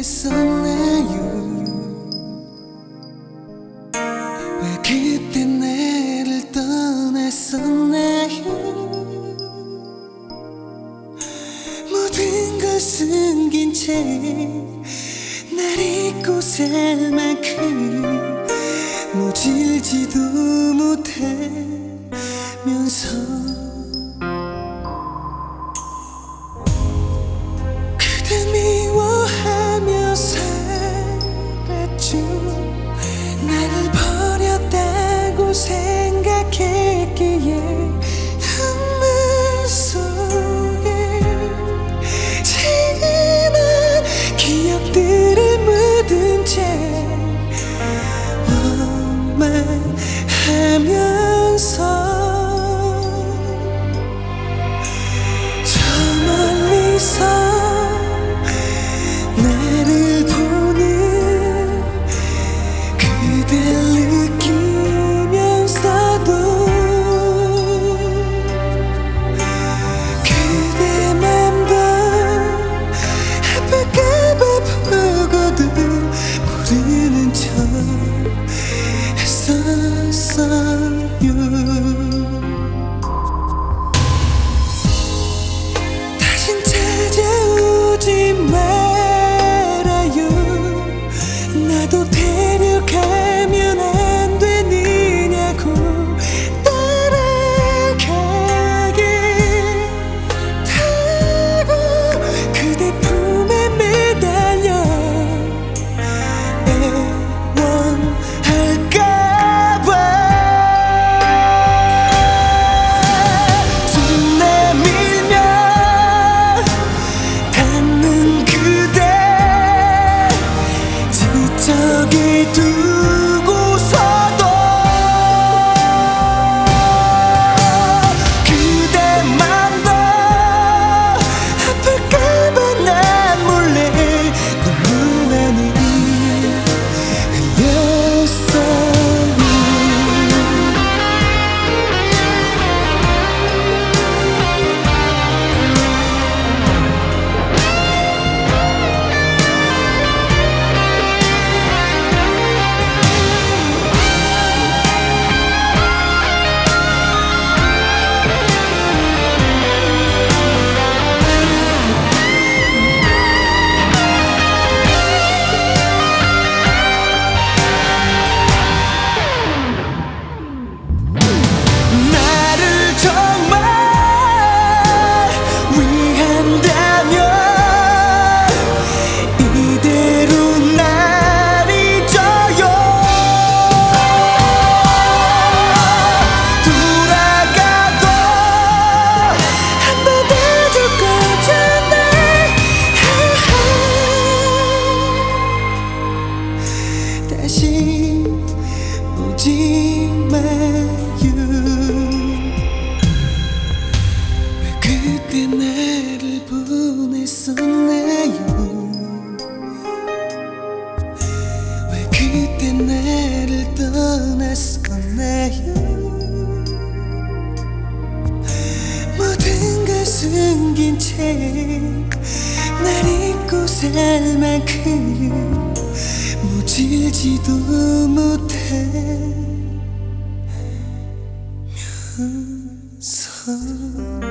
보냈었나요? 왜 그때 나를 떠났었나요? 모든 걸 숨긴 채 날 잊고 살 만큼 모질지도 못하면서 그댈 미워하며 살았죠. 나를 버렸다고 생각했기에 눈물 속에 지난 기억들을 묻은 채 원망하면서 저 멀리서 나를 보는 그댈 느끼면서도 그대 맘도 아플까봐 보고도 모르는 척 했었어요. 다신 찾아오지 말아요. 나도 데려가면 안 되느냐고 따라가게 타고 그대 품에 매달려 애원할까봐 숨 내밀며 닿는 그대 지적이 두고서도 그대 맘도 아플까봐 난 몰래 눈물 많이 흘렸어요. 나를 정말 위한다면 이대로 날 잊어요. 돌아가도 한 번 해줄 거잖아. 다시 오지 마요. 왜 그때 나를 보냈었나요? 왜 그때 나를 떠났었나요? 모든 걸 숨긴 채 날 잊고 살 만큼 모질지도 못하면서